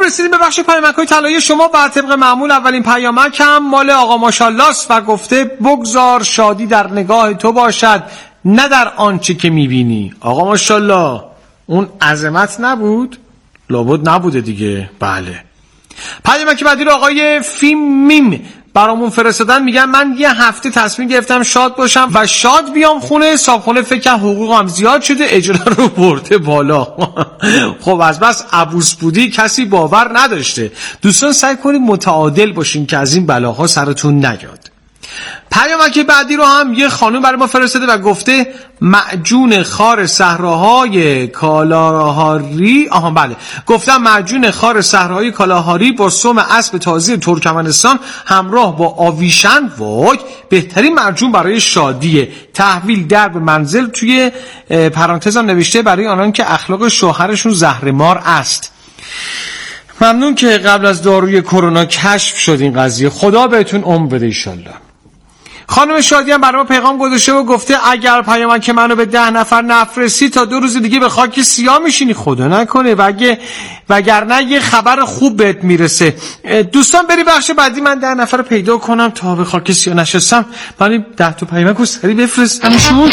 رسیدیم به بخش پیامک‌های طلایی شما و طبق معمول اولین پیامک هم مال آقا ماشاءالله است و گفته بگذار شادی در نگاه تو باشد نه در آنچه که میبینی. آقا ماشاءالله اون عظمت نبود؟ لابد نبوده دیگه. بله. پیامک بعدی رو آقای فیمیم برامون فرستادن، میگن من یه هفته تصمیم گرفتم شاد باشم و شاد بیام خونه. صاحبخونه فکر حقوقم زیاد شده، اجاره رو برده بالا. خب از بس عبوس بودی کسی باور نداشته. دوستان سعی کنید متعادل باشین که از این بلاها سرتون نیاد. پیامک بعدی رو هم یه خانم برای ما فرستاده و گفته معجون خار صحراهای کالاهاری. گفتم معجون خار صحراهای کالاهاری با سم اسب تازه ترکمنستان همراه با آویشن، وای بهترین معجون برای شادیه. تحویل درب منزل، توی پرانتزم نوشته برای آنان که اخلاق شوهرشون زهرمار است. ممنون که قبل از داروی کرونا کشف شد این قضیه. خدا بهتون عمر بده ایشالله. خانم شادی هم برای ما پیغام گذاشته و گفته اگر پیامک منو به 10 نفر نفرستی تا 2 روز دیگه به خاک سیاه میشینی. خدا نکنه وگرنه یه خبر خوب بهت میرسه. دوستان بری بخش بعدی من 10 نفر رو پیدا کنم تا به خاک سیاه نشستم. من 10 تا پیامک رو سریع بفرستمشون.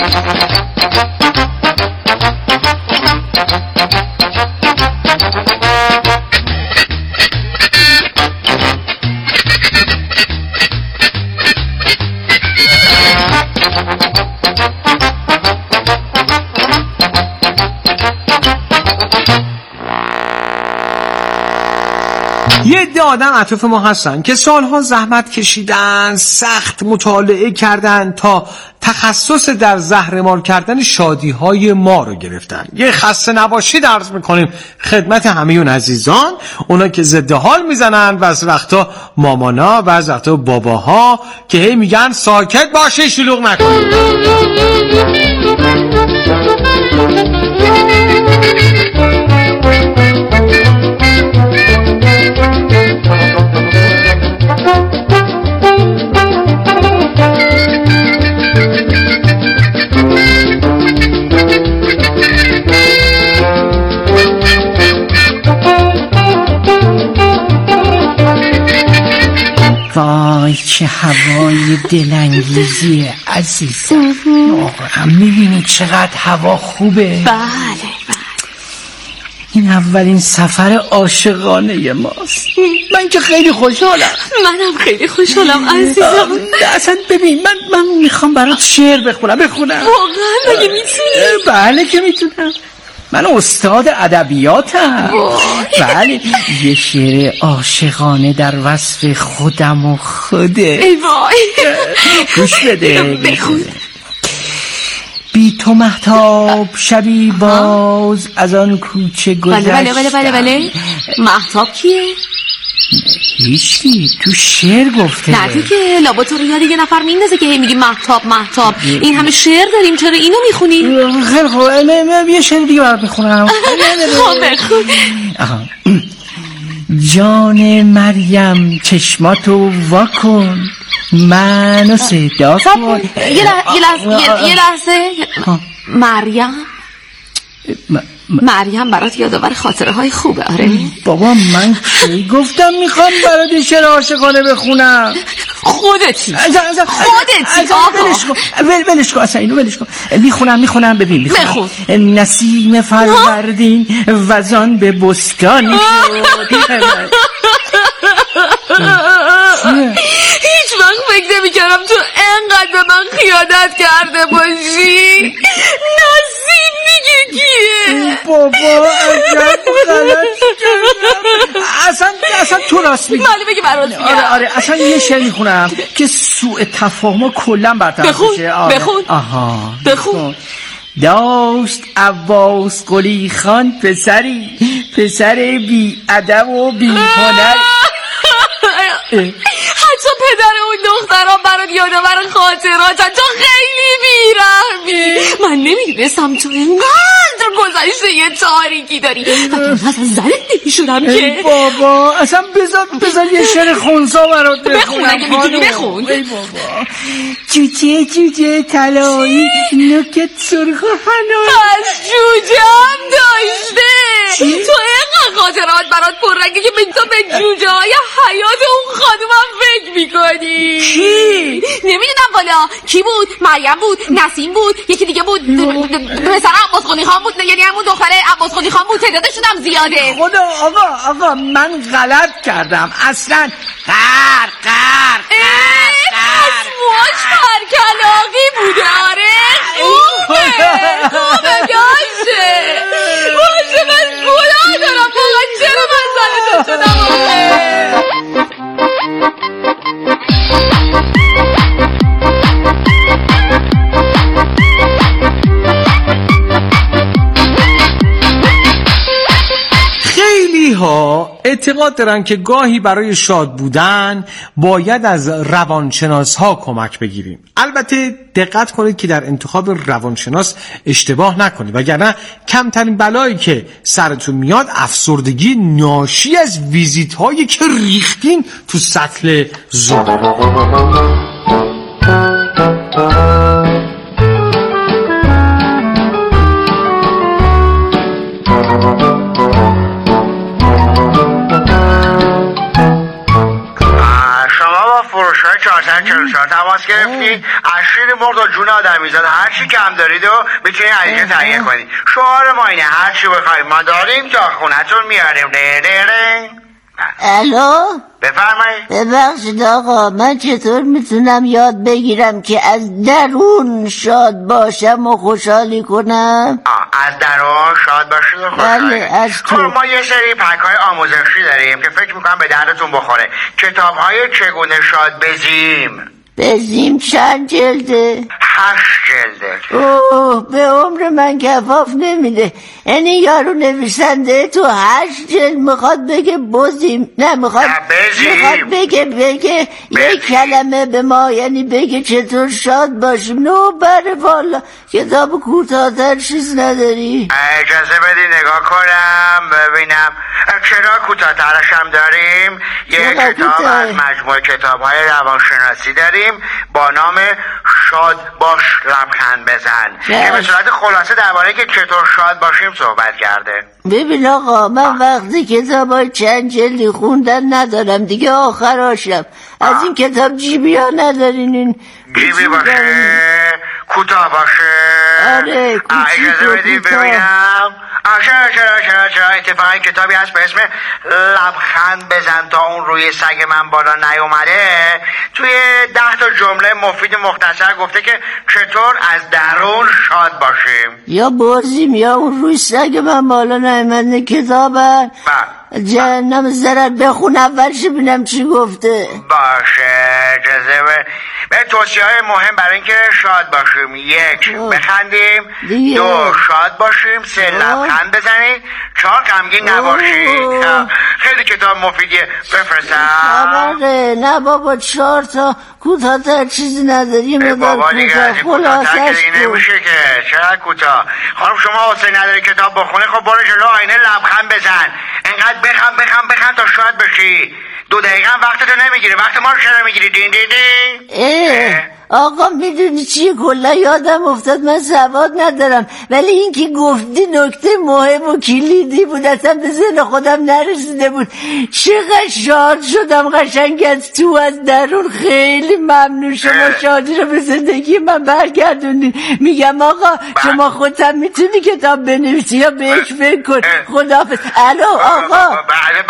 یه عده آدم اطراف ما هستن که سالها زحمت کشیدن، سخت مطالعه کردن تا تخصص در زهرمار کردن شادی‌های ما رو گرفتن. یه خسته نباشید عرض میکنیم خدمت همه اون عزیزان، اونا که ضد حال میزنن و از وقتا مامانا و از وقتا باباها که هی میگن ساکت باشه شلوغ نکنید. وای چه هوای دلانگیزیه عزیزم. واقعا میبینی چقدر هوا خوبه. بله. این اولین سفر عاشقانه ماست. من که خیلی خوشحالم. منم خیلی خوشحالم عزیزم. اصلا ببین من میخوام برات شعر بخونم. واقعا مگه میتونی؟ بله که میتونم. من استاد ادبیاتم. بله یه شعر عاشقانه در وصف خودم و خوده. ای وای گوش بده. بخون. بی تو مهتاب شبی باز از آن کوچه گذشتم. بله مهتاب کیه؟ هیچکی تو شعر گفته. نه تو که لابد تو رو یاد یه نفر میندازه که هی میگی مهتاب. این همه شعر داریم چرا اینو میخونی؟ خیلی خوب یه شعر دیگه برات بخونم. بخون. جان مریم چشماتو واکن منو صدا کن. یه لحظه مریم برات یادآور خاطره های خوبه. آره بابا من کی گفتم میخوام برات شعر عاشقانه بخونم؟ خودتی ولش کن اصلا اینو ولش کن. میخونم ببین بخون. نسیم فروردین وزان به بستانی هیچ وقت فکر نمی‌کردم تو انقدر به من خیانت کرده باشی. نسیم دیگه کیه؟ بابا عجب غلطی کردم. اصلا تو راست میگی. مالی بگی برات میگم. آره اصلا یه شعر میخونم که سوء تفاهم کلا برطرف بشه. بخون. آها بخون. داشت عباس قلی خان پسر بی ادب و بی هنر. حتی پدر اون دختران برات یادآور خاطراتن. تو خیلی بیرحمی. من نمیدونستم تو اینقدر گذشته یه تاریکی داری و من اصلا زنت نمیشونم که. بابا اصلا بذار یه شعر خونسا برات بخون اگه میتونی بخون. ای بابا جوجه طلایی نوکت سرخ و حنایی. از جوجه هم داشته. تو اینقدر خاطرات برات پررنگه که به حالا کی بود؟ مریم بود، نسیم بود، یکی دیگه بود، پسر عباس قلی خان بود، یعنی همون دختر عباس قلی خان بود. تعدادشون هم زیاده. خدا آقا من غلط کردم اصلا. قر موش پرکلاقی بوده. آره خوبه باشه من گناه دارم واقعا. چرا من زن تو شدم؟ خیلی ها اعتقاد دارن که گاهی برای شاد بودن باید از روانشناس ها کمک بگیریم. البته دقت کنید که در انتخاب روانشناس اشتباه نکنید، وگرنه کمترین بلایی که سرتون میاد افسردگی ناشی از ویزیت هایی که ریختین تو سطل زور. تماس گرفتید اشیر مرد و جون آدمیزاد هر چی کم دارید و میتونید علیه تهیه کنید. شعار ما اینه هر چی بخواید ما داریم تا خونتون میاریم. الو بفرمایید. ببخشید آقا، من چطور میتونم یاد بگیرم که از درون شاد باشم و خوشحالی کنم؟ از درون شاد باشید و خوشحالی. بله از تو. خب ما یه سری پک‌های آموزشی داریم که فکر میکنم به دردتون بخوره. کتاب‌های چگونه شاد بزیم چند جلده؟ 8 جلده. اوه به عمر من کفاف نمیده. یعنی یارو نویسنده تو 8 جلد میخواد بگه بزیم، نه میخواد بگه یک کلمه به ما، یعنی بگه چطور شاد باشیم. نو بره والا کتاب کوتاه‌تر چیز نداری؟ اجازه بدی نگاه کنم ببینم. چرا کوتاه‌ترش هم داریم. یه کتاب از مجموعه کتاب‌های روانشناسی داریم با نام شاد باش لبخند بزن که به صورت خلاصه درباره که چطور شاد باشیم صحبت کرده. ببین آقا، من وقتی کتابای چند جلدی خوندن ندارم دیگه، آخراشم. از این کتاب جیبی ها ندارین؟ این جیبی باشه کوتاه باشه. آره اجازه بدید ببینم. چرا اتفاقی کتابی هست به اسم لبخند بزن تا اون روی سگ من بالا نیومده. توی 10 تا جمله مفید مختصر گفته که چطور از درون شاد باشیم. یا بازیم یا اون روی سگ من بالا نیومده کتابن. جهنم زرد بخون اولش ببینم چی گفته. باشه اجازه به توصیه‌های مهم برای اینکه شاد باشیم: 1 بخندیم، 2 شاد باشیم، 3 لبخند بزنید، 4 غمگین نباشید. خیلی کتاب مفیدیه، بفرستم. آره نه بابا 4 تا کوتاه‌تر چیزی نداری. بابا دیگه از این کوتاه‌تر که نمیشه که. چرا کوتاه؟ خانم شما حوصله نداری کتاب بخونی؟ خب برو جلو آینه لبخند بزن، انقدر بخند تا شاد بشی. 2 دقیقه هم وقتتو نمیگیره. وقت ما رو چرا میگیری؟ دین دین دین. آقا میدونی چیه کلا یادم افتاد، من سواد ندارم ولی این که گفتی نکته مهم و کلیدی بود، اصلا به ذهن خودم نرسیده بود. چقدر شاد شدم قشنگ از تو از درون. خیلی ممنون، شما شادی رو به زندگی من برگردونید. میگم آقا شما خودت میتونی کتاب بنویسی یا بهش فکر کن. خداحافظ. الو آقا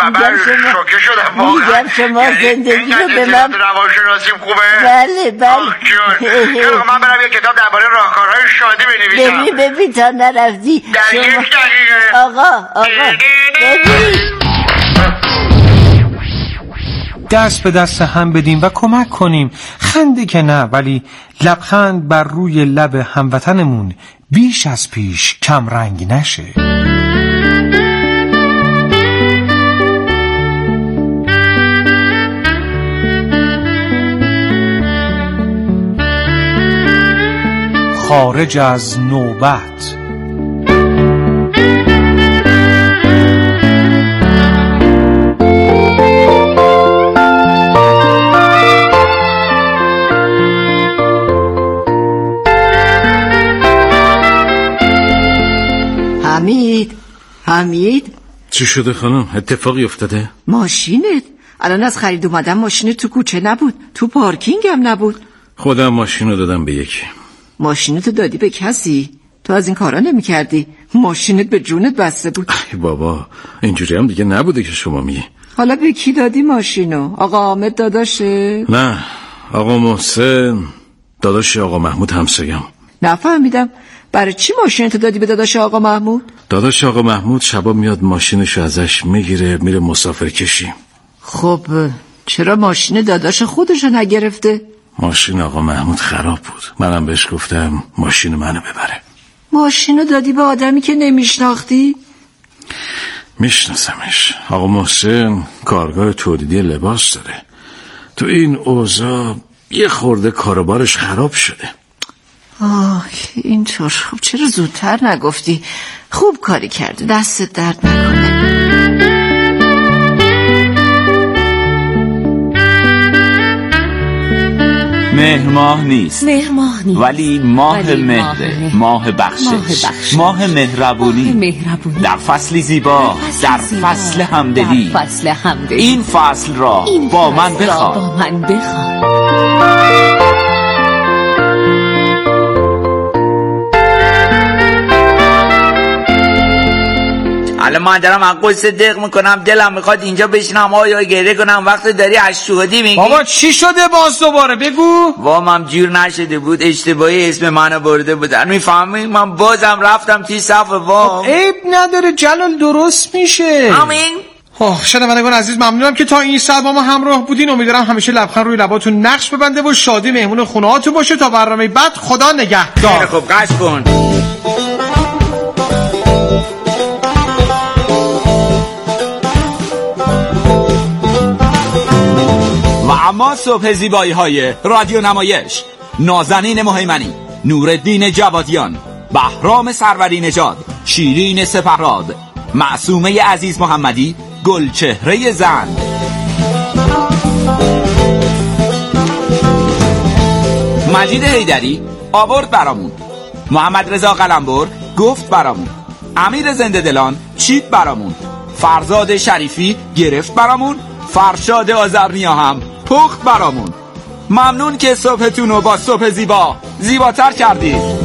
میگم شما زندگی رو به من. روانشناسیم خوبه؟ بله چرا من برم یه کتاب درباره راهکارهای شادی بنویسم؟ ببین تا نرفتی در 1 دقیقه. آقا ببین دست به دست هم بدیم و کمک کنیم. خنده که نه، ولی لبخند بر روی لب هموطنمون بیش از پیش کم رنگ نشه. خارج از نوبت. حمید چی شده خانم؟ اتفاقی افتاده؟ ماشینت الان از خرید اومدم، ماشینت تو کوچه نبود، تو پارکینگ هم نبود. خودم ماشین رو دادم به یکی. ماشینتو دادی به کسی؟ تو از این کارا نمی کردی؟ ماشینت به جونت بسته بود. ای بابا اینجوری هم دیگه نبوده که شما میگی. حالا به کی دادی ماشینو؟ آقا حامد داداشه؟ نه، آقا محسن داداش آقا محمود همسایم. نفهمیدم برای چی ماشینتو دادی به داداش آقا محمود؟ داداش آقا محمود شبا میاد ماشینشو ازش میگیره میره مسافر کشی. خب چرا ماشین داداش خودشو نگرفته؟ ماشین آقا محمود خراب بود، منم بهش گفتم ماشین منو ببره. ماشینو دادی به آدمی که نمیشناختی؟ میشناسمش. آقا محسن کارگاه تولیدی لباس داره. تو این اوضاع یه خورده کاروبارش خراب شده. اینطور. خب چرا زودتر نگفتی؟ خوب کاری کردی، دستت درد نکنه. مهر ماه نیست ولی ماه مهره، ماه بخشش، ماه مهربونی، در فصلی زیبا، در فصل همدلی. این فصل را با من بخوان. الان من دارم از قصه دق میکنم، دلم میخواد اینجا بشینم یا گریه کنم. وقت داری اشتودی میگی. بابا چی شده باز دوباره بگو. وامم جور نشده بود، اشتباهی اسم منو برده بودن، میفهمی؟ من بازم رفتم توی صف وام. عیب نداره جلال، درست میشه. آمین. شنوندگان عزیز ممنونم که تا این ساعت با ما همراه بودین. امیدوارم همیشه لبخند روی لباتون نقش ببنده و شادی مهمون خونه‌هاتون باشه. تا برنامه بعد، خدا نگهدار. خب قش کن. و اما صبح زیبایی های رادیو نمایش: نازنین مهیمنی، نورالدین جوادیان، بهرام سروری نژاد، شیرین سپهراد، معصومه عزیز محمدی، گلچهره زن. مجید حیدری آورد برامون، محمد رضا قلمبر گفت برامون، امیر زنده دلان چید برامون، فرزاد شریفی گرفت برامون، فرشاد آذرنیا هم پخت برامون. ممنون که صبحتون رو با صبح زیبا زیباتر کردید.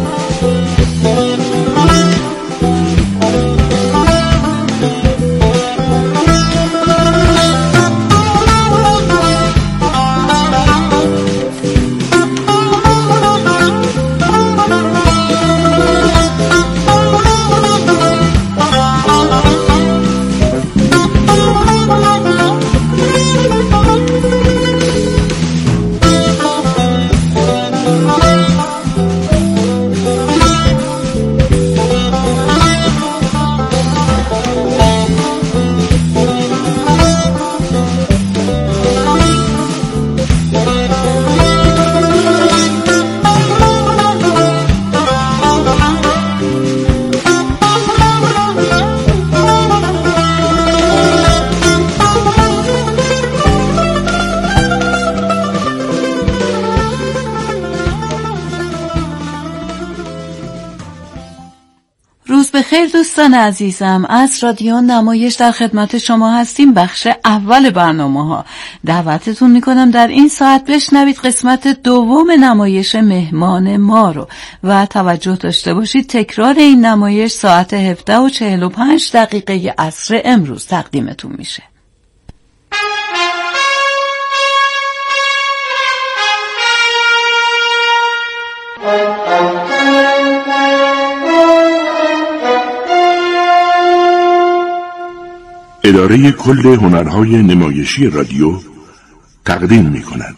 بخیر دوستان عزیزم، از رادیو نمایش در خدمت شما هستیم. بخش اول برنامه‌ها. دعوتتون میکنم در این ساعت بشنوید قسمت دوم نمایش مهمان ما رو و توجه داشته باشید تکرار این نمایش ساعت 17:45 عصر امروز تقدیمتون میشه. اداره کل هنرهای نمایشی رادیو تقدیم می کند.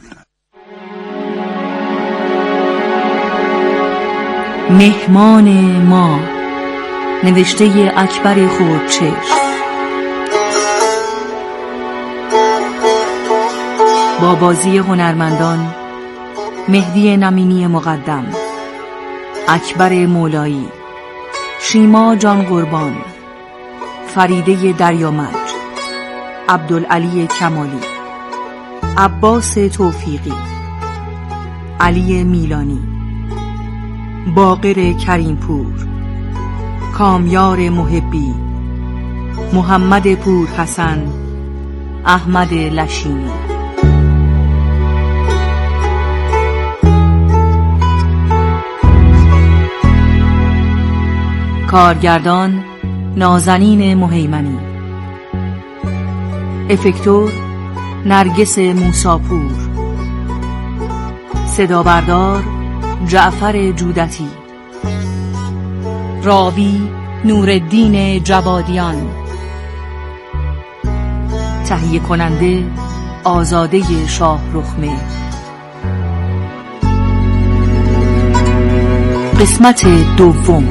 مهمان ما، نوشته اکبر خردچشم، با بازی هنرمندان مهدی نمینی مقدم، اکبر مولایی، شیما جان قربان، فریده دریامج، عبدالعلی کمالی، عباس توفیقی، علی میلانی، باقر کریمپور، کامیار محبی، محمد پور حسن، احمد لشینی. کارگردان نازنین مهیمنی، افکتور نرگس موساپور، صدا بردار جعفر جودتی، راوی نورالدین جوادیان، تهیه کننده آزاده شاهرخمه. قسمت دوم.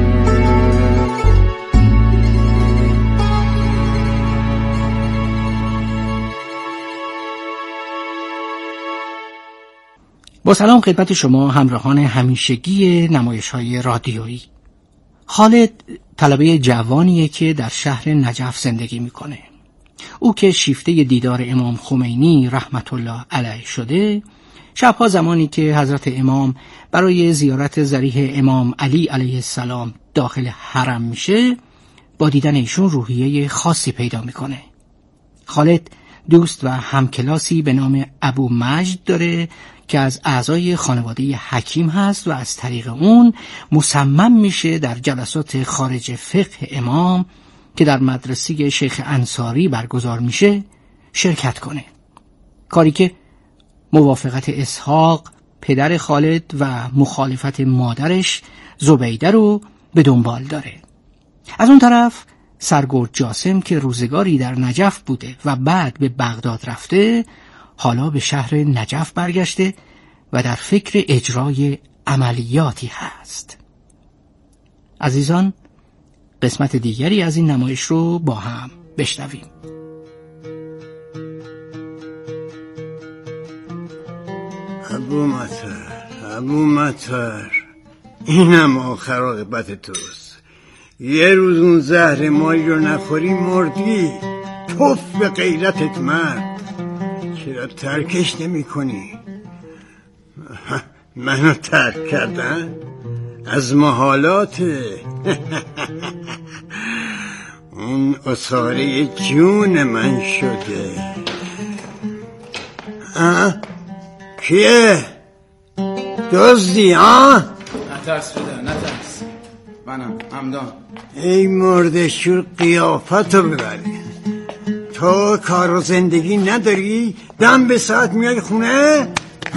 با سلام خدمت شما همراهان همیشگی نمایش‌های رادیویی. خالد طلبه جوانیه که در شهر نجف زندگی میکنه. او که شیفته دیدار امام خمینی رحمت الله علیه شده، شبها زمانی که حضرت امام برای زیارت ضریح امام علی علیه السلام داخل حرم میشه، با دیدن ایشون روحیه خاصی پیدا میکنه. خالد دوست و همکلاسی به نام ابو مجد داره که از اعضای خانواده حکیم هست و از طریق اون مصمم میشه در جلسات خارج فقه امام که در مدرسه شیخ انصاری برگزار میشه شرکت کنه، کاری که موافقت اسحاق پدر خالد و مخالفت مادرش زبیده رو به دنبال داره. از اون طرف سرگرد جاسم که روزگاری در نجف بوده و بعد به بغداد رفته، حالا به شهر نجف برگشته و در فکر اجرای عملیاتی هست. عزیزان، قسمت دیگری از این نمایش رو با هم بشنویم. ابو مطر اینم آخر عاقبت توست. یه روز اون زهر ماری رو نخوری مردی. توف به غیرتت مرد. چرا ترکش نمی کنی؟ منو ترک کردن؟ از محالاته. اون اصاره جون من شده. کیه؟ دزدی ها؟ نترس شده، نترس. منم همدان. ای مرده شور قیافتو ببری. تو کار و زندگی نداری؟ دم به ساعت میای خونه؟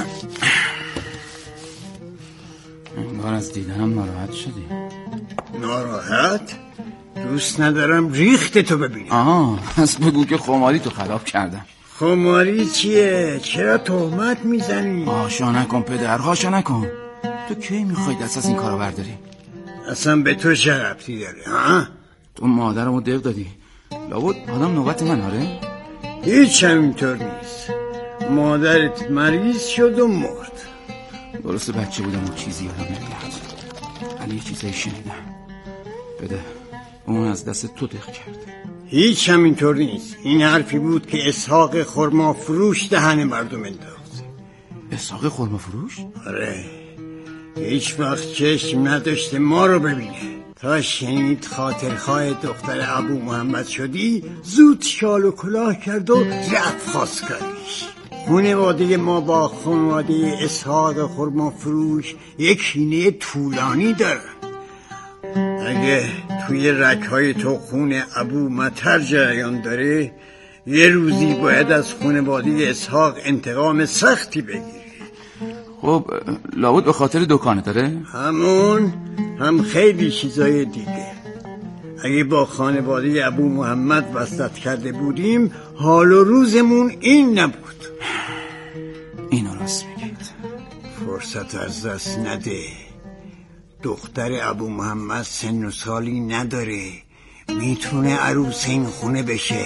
انگار از دیدنم ناراحت شدی. ناراحت؟ دوست ندارم ریخت تو ببینم. پس بگو که خماری تو خراب کردم. خماری چیه؟ چرا تهمت میزنی؟ هاشا نکن پدر، هاشا نکن. تو کی میخوای دست از این کارو برداری؟ اصلا به تو چه ربطی داره ها؟ تو مادرمو دق دادی. لابد آدم نوبت من آره؟ هیچ همینطور نیست. مادرت مریض شد و مرد. درسته بچه بودم و چیزی یادم نمیاد، ولی یه چیزایی شنیدم. بده، اون از دست تو دق کرد. هیچ همینطور نیست. این حرفی بود که اسحاق خرما فروش دهن مردم انداخت. اسحاق خرما فروش؟ آره، هیچ وقت چشم نداشته ما رو ببینه. تا شنید خاطرخواه دختر ابو محمد شدی، زود شال و کلاه کرد و رفت خواستگاریش. خانواده ما با خانواده اسحاق خرما فروش یک کینه طولانی دارن. اگه توی رگ‌های تو خون ابو مطر جریان داره، یه روزی باید از خانواده اسحاق انتقام سختی بگیری. خب لابد به خاطر دکانه داره؟ همون هم خیلی چیزای دیگه. اگه با خانواده ابو محمد وصلت کرده بودیم، حال و روزمون این نبود. اینو راست میگید. فرصت از دست نده. دختر ابو محمد سن و سالی نداره، میتونه عروس این خونه بشه.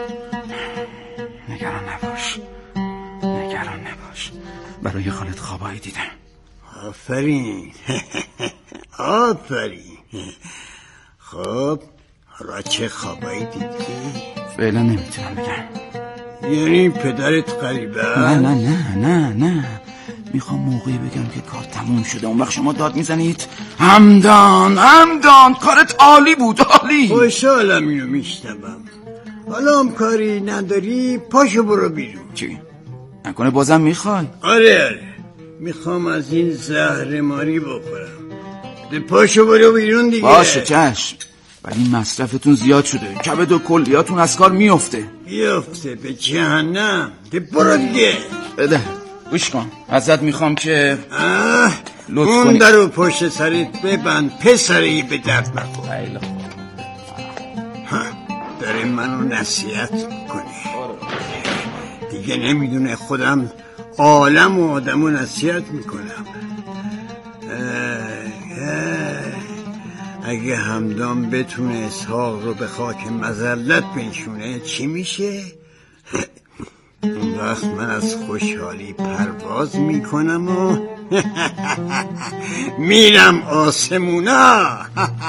نگران نباش، نگران نباش. برای خالد خوابایی دیدم. آفرین. آفرین. خب حالا چه خوابایی دیدی؟ فعلا نمیتونم بگم. یعنی پدرت غریبه؟ نه میخوام موقعی بگم که کار تموم شده، اون وقت شما داد میزنید همدان کارت عالی بود، عالی. خوشحالم اینو میشنوم. حالا هم کاری نداری، پاشو برو بیرون. چی؟ نکنه بازم میخوای؟ آره میخوام از این زهر ماری بخورم. پاشو برو بیرون دیگه. باشه چشم، ولی مصرفتون زیاد شده، کبد و کلیاتون از کار میفته. بیفته به جهنم. برو دیگه. بده گوش کن، ازت میخوام که لطف اون کنی درو پشت سرت ببند پسری، به درد نخور. خیلی خوب. داره منو نصیحت کنه دیگه، نمیدونه خودم عالم و آدمو نصیحت میکنم. اگه همدان بتونه اسحاق رو به خاک مذلت بنشونه چی میشه؟ اون وقت من از خوشحالی پرواز میکنم و میرم آسمونا.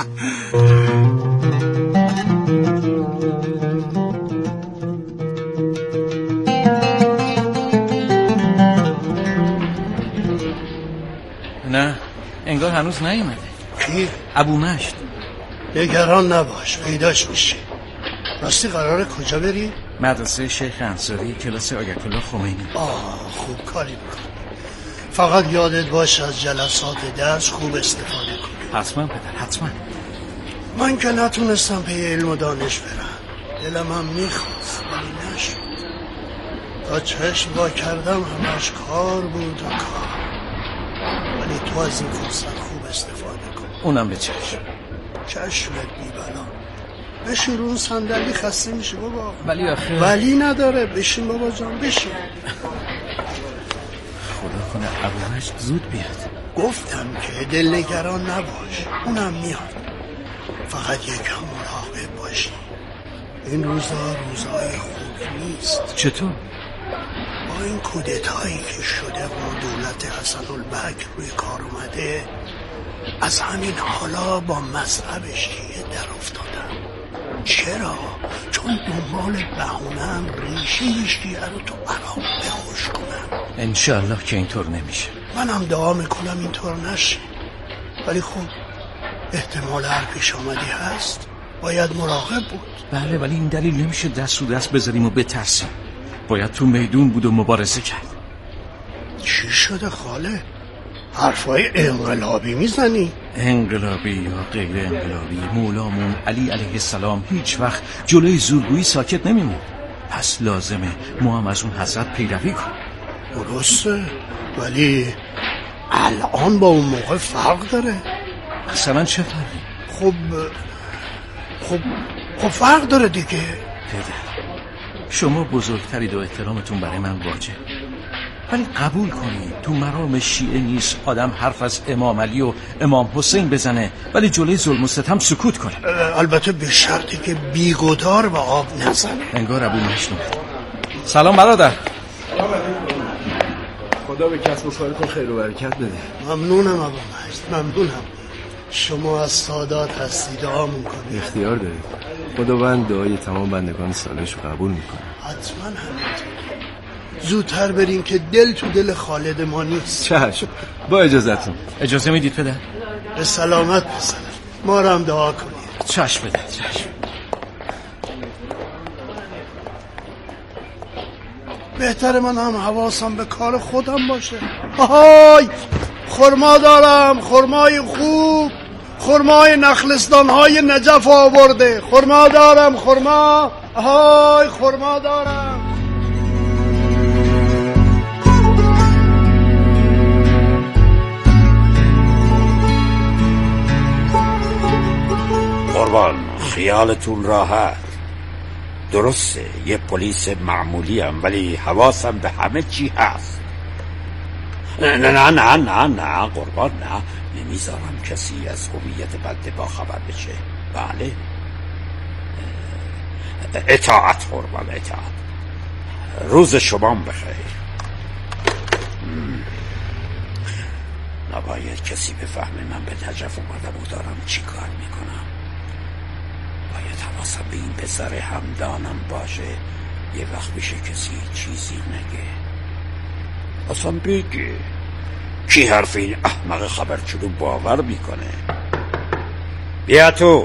نه انگار هنوز نیومده. کی؟ ابو مشت. نگران نباش، پیداش میشه. راستی قراره کجا بری؟ مدرسه شیخ انصاری، کلاس آیت الله خمینی. خوب کاری میکن. فقط یادت باش از جلسات درس خوب استفاده کن. حتما پدر، حتما. من که نتونستم پی علم و دانش برم، دلم هم میخواست ولی نشد. تا چشم وا کردم همش کار بود و کار. ولی تو از این فرصت خوب استفاده کن. اونم به چشم. چشمت بی‌بلا. بشین رو اون صندلی، خسته میشه بابا. ولی آخه ولی نداره، بشین بابا جان بشین. خدا کنه ابو مشت زود بیاد. گفتم که دلنگران نباش، اونم میاد. فقط یکم مراقب باشی. این روزهای خوبی نیست. چطور؟ با این کودتایی که شده و دولت حسن البک روی کار اومده، از همین حالا با مذهب شیعه در افتادم. چرا؟ چون دنبال بهونه‌ام ریشه شیعه رو تو عراق بخوش کنم. انشالله که اینطور نمیشه. منم دعا میکنم اینطور نشه، ولی خب احتمال هر پیش آمدی هست، باید مراقب بود. بله، ولی این دلیل نمیشه دست رو دست بذاریم و بترسیم. باید تو میدون بود و مبارزه کرد. چی شده خاله؟ حرفای انقلابی میزنی؟ انقلابی یا غیر انقلابی، مولامون علی علیه السلام هیچ وقت جلوی زورگویی ساکت نمیموند. پس لازمه ما هم از اون حضرت پیروی کنیم. درسته، ولی الان با اون موقع فرق داره. مثلا چه فرقی؟ خب فرق داره دیگه. پدر، شما بزرگترید و احترامتون برای من واجب، ولی قبول کنید تو مرام شیعه نیست آدم حرف از امام علی و امام حسین بزنه ولی جلوی ظلم و ستم سکوت کنه. البته به شرطی که بیگدار به آب نزنه. انگار ابو مشت اومد. سلام برادر. خدا به کسب و کارتون خیر و برکت بده. ممنونم ابو مشت، ممنونم. شما از سادات هستی، دعا میکنید. اختیار دارید. خداوند دعای تمام بندگان صالحش رو قبول میکنه. حتما همینطور. زودتر بریم که دل تو دل خالد ما نیست. چشم، با اجازتون. اجازه میدید پدر؟ به سلامت پسرم، ما رو هم دعا کنید. چشم پدر، چشم. بهتر من هم حواسم به کار خودم باشه. آهای خرما دارم، خرمای خوب، خرمای نخلستان های نجف آورده. خرما دارم، خرما. آهای خرما دارم. قربان خیالتون راحت. درسته یه پلیس معمولی هم، ولی حواسم به همه چی هست. نه قربان، نه، نمیذارم کسی از هویت بنده با خبر بشه. بله، اطاعت قربان، اطاعت. روز شما بخیر. نباید کسی بفهمه من به نجف اومدم و دارم چی کار میکنم. باید حواسم به این پسر همدانم باشه، یه وقت بشه کسی چیزی نگه. اصلا بگه کی حرف این احمق خبرچلو باور میکنه. بیا تو.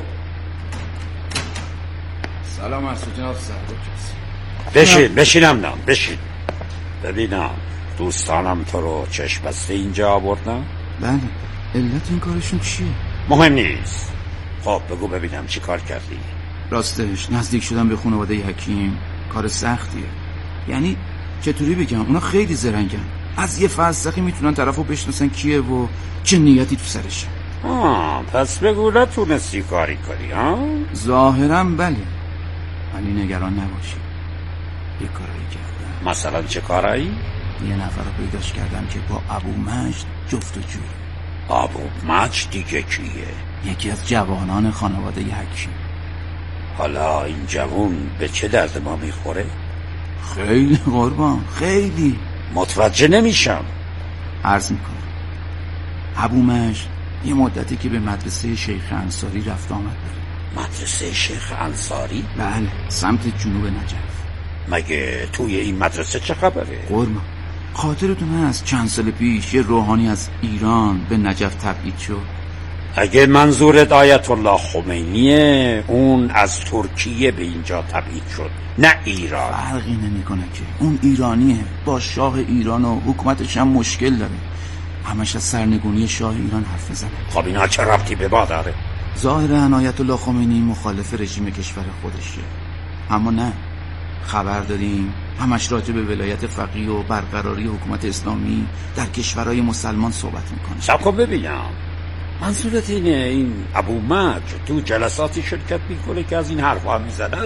سلام عرض جناب سرگوش. بشینم نام، بشین. ببینم دوستانم تو رو چشم بسته اینجا آوردن؟ بله. علت این کارشون چیه؟ مهم نیست. خب بگو ببینم چی کار کردی؟ راستش نزدیک شدم به خانواده حکیم کار سختیه. یعنی چطوری بگم، اونا خیلی زرنگن، از یه فرسخی میتونن طرفو بشناسن کیه و چه نیتی تو سرشه. پس بگو نتونستی کاری کنی ها؟ ظاهرا بله، ولی نگران نباشی، یه کارایی کردم. مثلا چه کارایی؟ یه نفر رو پیداش کردم که با ابو مجد جفت و جوره. ابو مجد دیگه کیه؟ یکی از جوانان خانواده حکیم. حالا این جوان به چه درد ما میخوره؟ خیلی قربان، خیلی. متوجه نمیشم. عرض میکنم ابو مجد یه مدتی که به مدرسه شیخ انصاری رفت آمد داره. مدرسه شیخ انصاری؟ بله، سمت جنوب نجف. مگه توی این مدرسه چه خبره؟ قربان، خاطرتون هست چند سال پیش یه روحانی از ایران به نجف تبعید شد؟ اگه منظورت آیت الله خمینیه، اون از ترکیه به اینجا تبعید شد، نه ایران. فرقی نمیکنه که اون ایرانیه، با شاه ایران و حکومتش هم مشکل داره، همش از سرنگونی شاه ایران حرف میزنه. خب اینا چه ربطی به ما داره؟ ظاهرا آیت الله خمینی مخالف رژیم کشور خودشه، اما نه، خبر داریم همش راجع به ولایت فقیه و برقراری حکومت اسلامی در کشورهای مسلمان صحبت میکنه. صبر کن ببینم، منظورت اینه این ابو مجد تو جلساتی شرکت میکنه که از این حرفا میزنه؟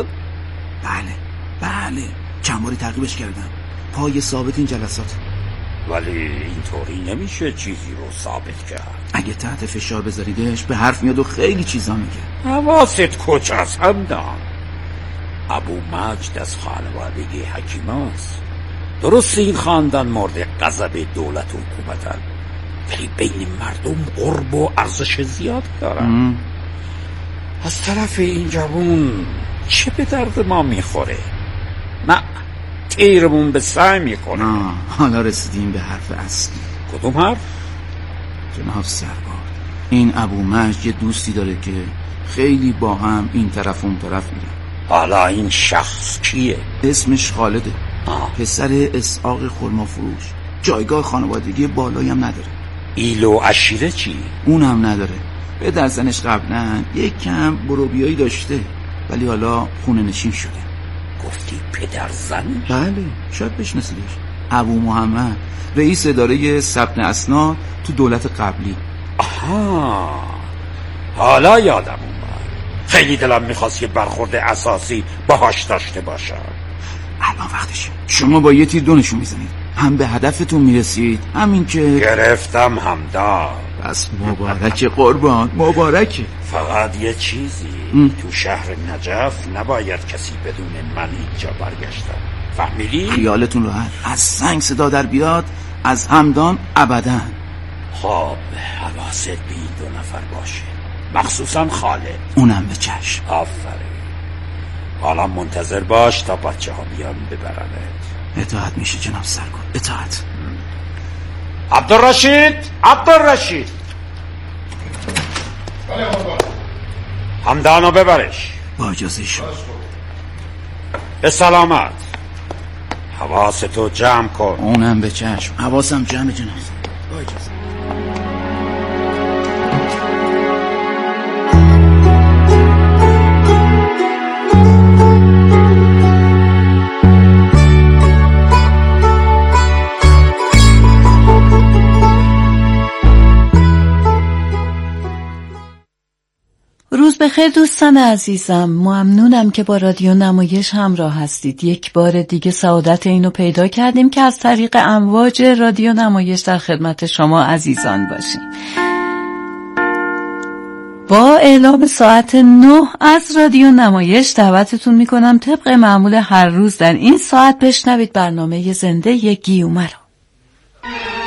بله، چند باری تعقیبش کردم، پای ثابت این جلسات. ولی اینطوری نمیشه چیزی رو ثابت کرد. اگه تحت فشار بذاریدش به حرف میاد و خیلی چیزا میگه. حواست کجاست همدان؟ ابو مجد از خانوادگی حکیماست. درست این خاندان مورد غضب دولت و حکومتن، ولی بین مردم قرب و ارزش زیاد دارن. از طرف این جوون چه به درد ما میخوره؟ نه، تیرمون به سعی میکنه. حالا رسیدیم به حرف اصلی. کدوم حرف؟ جناب سرکار، این ابو مجد یه دوستی داره که خیلی با هم این طرف اون طرف میره. حالا این شخص کیه؟ اسمش خالده، پسر اسحاق خرما فروش، جایگاه خانوادگی بالایی هم نداره. ایلو عشیره چی؟ اونم نداره. به درزنش قبلا یک کم بروبیایی داشته، ولی حالا خونه نشین شده. گفتی پدر زن؟ بله، شاید بشناسیدش. ابو محمد، رئیس اداره ثبت اسناد تو دولت قبلی. آها، حالا یادم اومد. خیلی دلم میخواست یه برخورد اساسی باهاش داشته باشم. الان وقتشه. شما با یه تیر دونشون میزنید، هم به هدفتون میرسید، همین که گرفتم همدان. بس مبارکه قربان، مبارکه. فقط یه چیزی، تو شهر نجف نباید کسی بدون من اینجا برگشتم، فهمیدی؟ خیالتون راحت، از سنگ صدا در بیاد از همدان ابدا. خب حواست به این دو نفر باشه، مخصوصا خالد. اونم به چشم. آفرین. حالا منتظر باش تا بچه ها بیان ببرنت. اطاعت میشه جناب سرکار، اطاعت. عبدالرشید همدانو ببرش. با اجازه شما. به سلامت. حواستو جمع کن. اونم به چشم، حواسم جمع جناب. با اجازه. روز بخیر دوستان عزیزم، ممنونم که با رادیو نمایش همراه هستید. یک بار دیگه سعادت اینو پیدا کردیم که از طریق امواج رادیو نمایش در خدمت شما عزیزان باشیم. با اعلام ساعت 9 از رادیو نمایش دعوتتون میکنم طبق معمول هر روز در این ساعت بشنوید برنامه زنده گیومه رو.